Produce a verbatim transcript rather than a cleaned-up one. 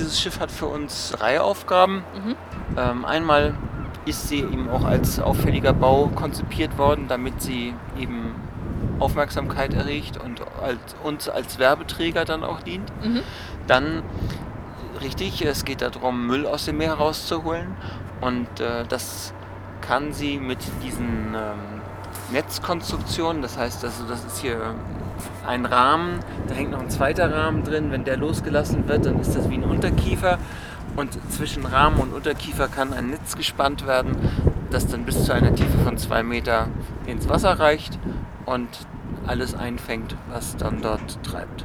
dieses Schiff hat für uns drei Aufgaben. Mhm. Ähm, einmal ist sie eben auch als auffälliger Bau konzipiert worden, damit sie eben Aufmerksamkeit erregt und als, uns als Werbeträger dann auch dient. Mhm. Dann, richtig, es geht darum, Müll aus dem Meer rauszuholen und äh, das kann sie mit diesen ähm, Netzkonstruktionen, das heißt, also das ist hier ein Rahmen, da hängt noch ein zweiter Rahmen drin, wenn der losgelassen wird, dann ist das wie ein Unterkiefer und zwischen Rahmen und Unterkiefer kann ein Netz gespannt werden, das dann bis zu einer Tiefe von zwei Meter ins Wasser reicht und alles einfängt, was dann dort treibt.